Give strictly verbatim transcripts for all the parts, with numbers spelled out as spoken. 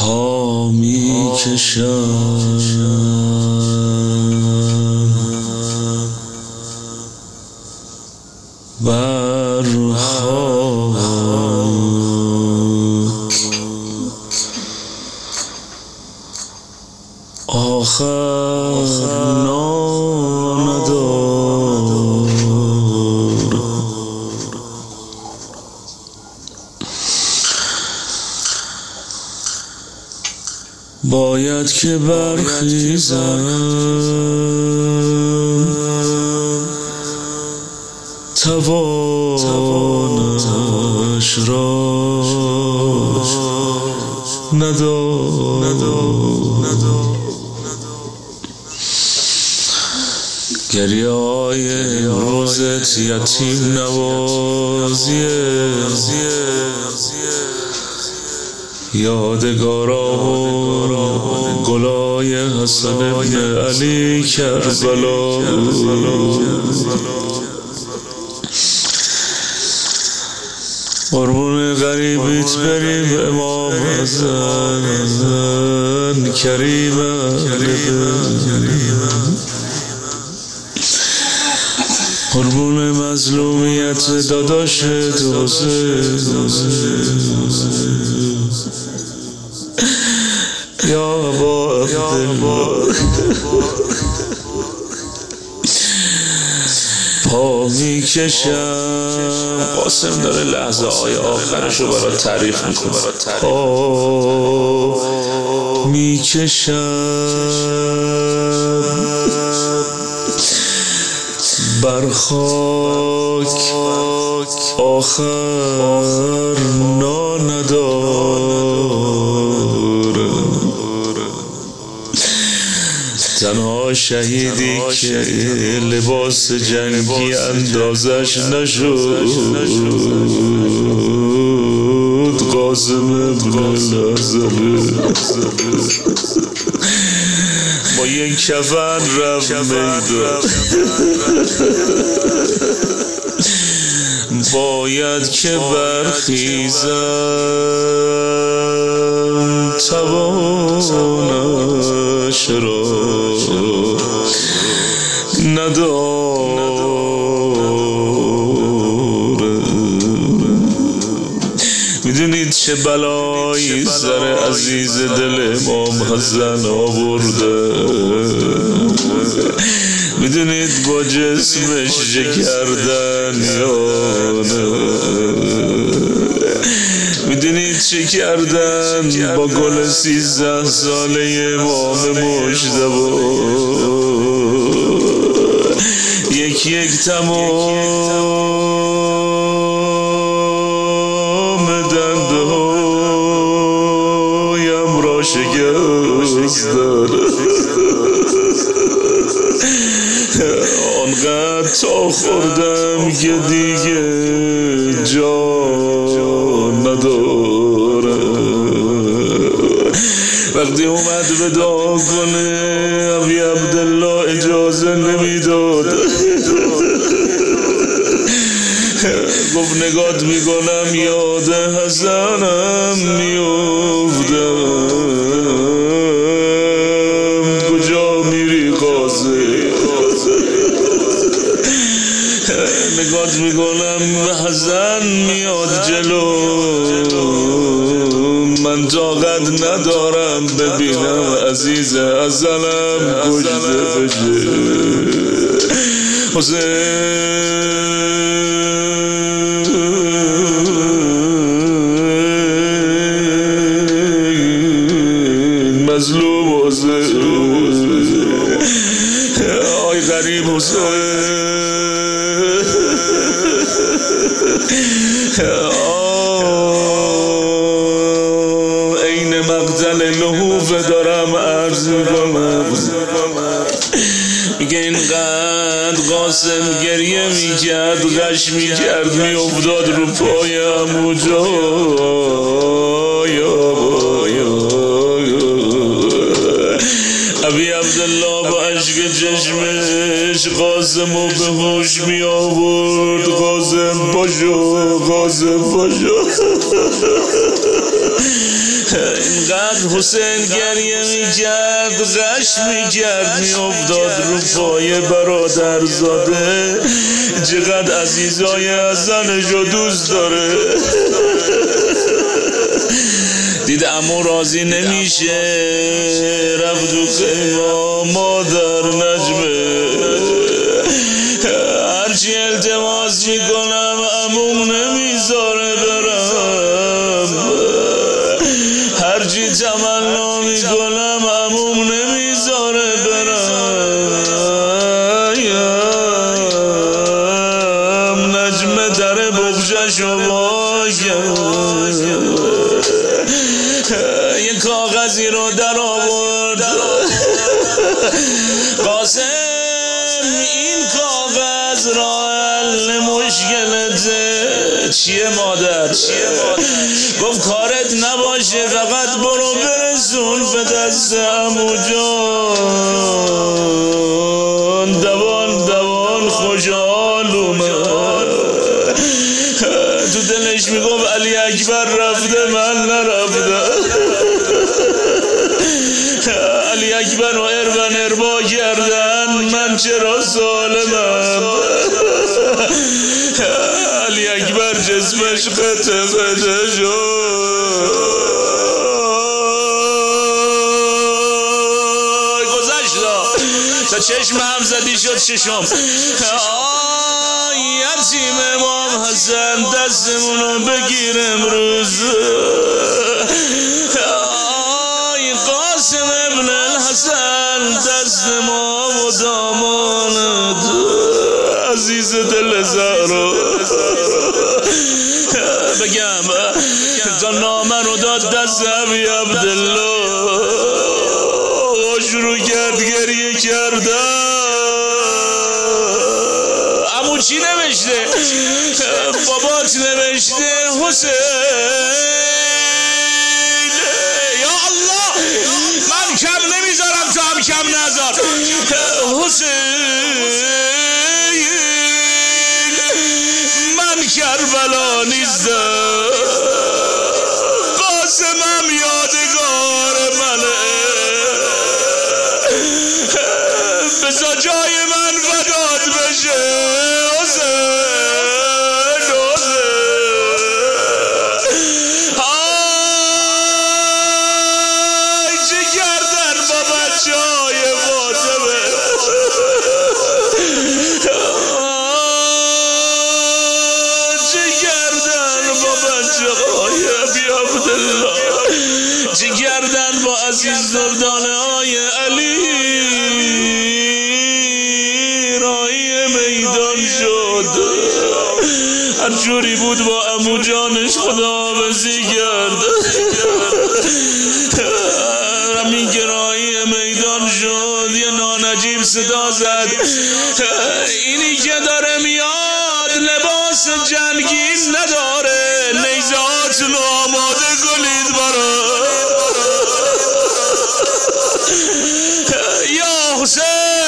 پا می کشم بر خاک، آخر ندار باید که برخیزم توانش را ندارم. گریه های امروزت یتیم نوازیه، یادگارا و گلای حسن ابن علی کربلا. قربون غریبیت بریم امام حسن کریم قربون مظلومیت داداش دوزه یا با عبدالله. پا می کشم، قاسم داره لحظه های آخرشو برای تعریف میکنه. پا می کشم بر خاک، آخر ندارم. تنها شهیدی که لباس جنگی اندازش نشد قاسم ابن الازله. با یک کفن رفت میدان. باید که برخیزم توانش را ندارم. میدونید چه بلایی سر عزیز دل امام حسن آورده؟ میدونید با جسمش چه کردن یا نه؟ میدونید چه کردن با گل سیزده ساله امام مجتبی؟ یک یک تمام دنده هایم را شکستن. آنقدر تا خوردم که دیگه جا ندارم. وقتی اومد وداع کنه ابی عبدالله اجازه نمیداد. گفت نگات میکنم یاد حسنم میافتم. کجا میری قاسم؟ نگات میکنم حسن میاد جلو، من طاقت ندارم ببینم عزیز حسنم کشته بشه. حسین مظلوم حسین، آی غریب حسین، این مقتل لحوف دارم عرض میکنم. میگه اینقدر قاسم گریه میکرد، غش میکرد، میافتاد رو پای عمو جان. ابی عبدالله با اشک چشمش قاسمو به هوش می آورد. قاسم پاشو، قاسم پاشو. اینقدر حسین گریه میکرد غش میکرد میافتاد رو پای برادرزاده چقدر عزیزای حسنشو دوست داره. دید عمو راضی نمیشه رفت تو خیمه مادر نجمه هرچی التماس میکنم عموم نمیذاره برم هرچی تمنا میکنم عموم نمیذاره برم نجمه در بغجشو واگم یه کاغذی رو در آورد قاسم این کاغذ را حل مشکلته. چیه مادر؟ گفت کارت نباشه فقط برو برسون به دست عمو جان دوان دوان خوشحال اومد. تو دلش میگفت علی اکبر رفته من نرفتم علی اکبر و اربن اربا کردن من چرا سالمم علی اکبر جسمش قطع قطع شد گذشت تا چشم هم زدی شد ششم یتیم امام حسن دستمونو بگیر امروز آی قاسم ابن الحسن دست ما و دامانت عزیز دل زهرا بگم تا نامه رو داد دست ابی عبدالله شروع کرد گریه کردن. عمو چی نوشته؟ بابات نوشته حسین یا الله من کم نمیذارم تو هم کم نذار حسین من کربلا نیستم قاسمم یادگار منه بذار جای من فدات بشه حسین حسین آی چه کردن با بچه های فاطمه چه کردن با بچه های ابی عبدالله چه کردن با عزیز دردانه های علی هر جوری بود با عمو جانش خداحافظی کرد همین گرایی میدان شد یه نانجیب صدا زد اینی که داره میاد لباس جنگی نداره نیزهاتون آماده کنید برا یا حسین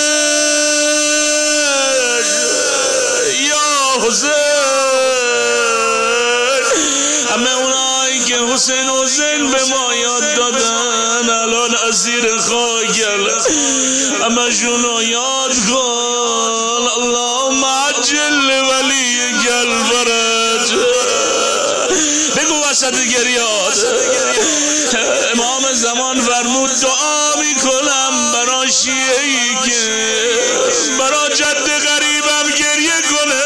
حسین همه اونایی که حسین حسین به ما یاد دادن الان اسیر خاکل همه شونو یاد کن اللهم عجل ولی الفرج بگو وسط گریات امام زمان فرمود دعا میکنم برا شیعه‌ای که برا جد غریبم گریه کنه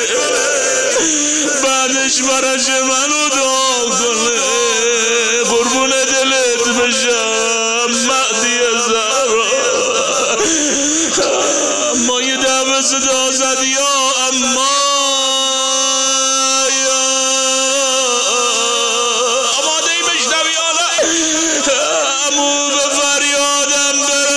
بعدش براش منو دعا کنه قربون دلت بشم مهدی زهرا اما یه دفعه صدا زد یا اما آماده ای بشنوی حالا امو به فریادم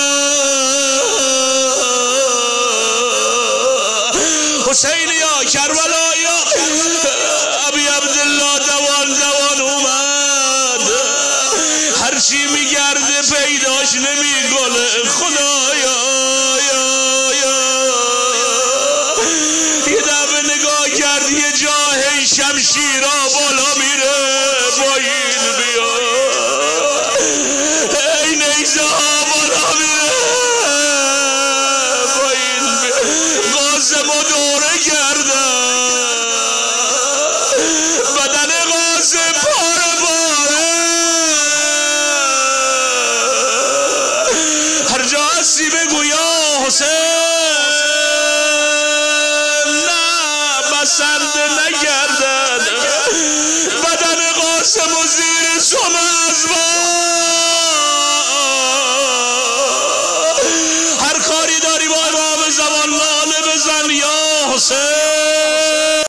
برم حسین یا کربلا یا ابی عبدالله دوان دوان اومد هرچی میگرده پیداش نمیکنه خدایا یه دفعه نگاه کرد یه جاهی شمشیرا بالا میره پایین بیاد بگو یا حسین نه بسنده نگردد بدن قاسم و زیر شما